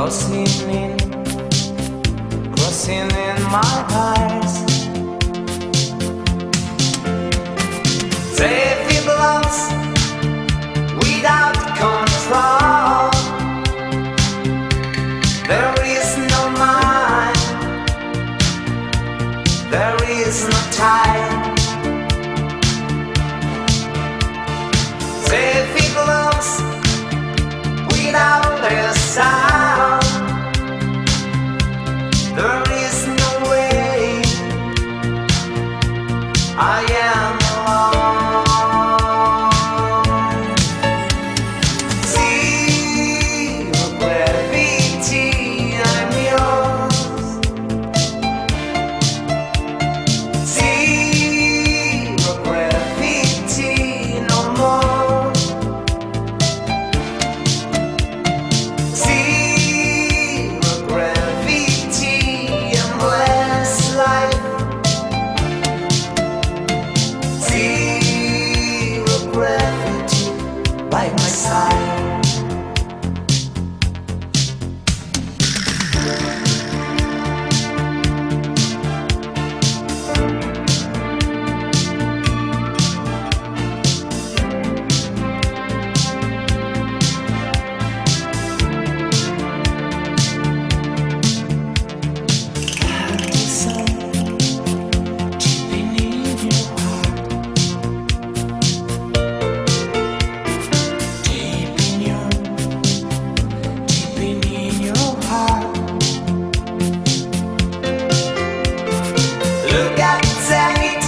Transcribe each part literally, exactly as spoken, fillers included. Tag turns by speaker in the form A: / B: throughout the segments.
A: crossing in, crossing in my eyes. Safety blocks without control. There is no mind, there is no time. Safety blocks without a sound. There is no way. I am alone. Zero gravity, I'm yours. Zero gravity, no more. Zero gravity, endless life. Zero gravity by my side. Look at it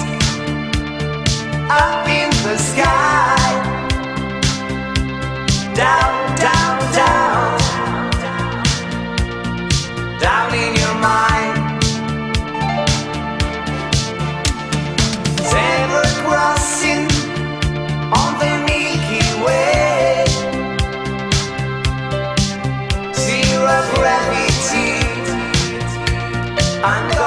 A: up in the sky. Down, down, down, down in your mind. Zebra crossing on the Milky Way. Zero gravity. I'm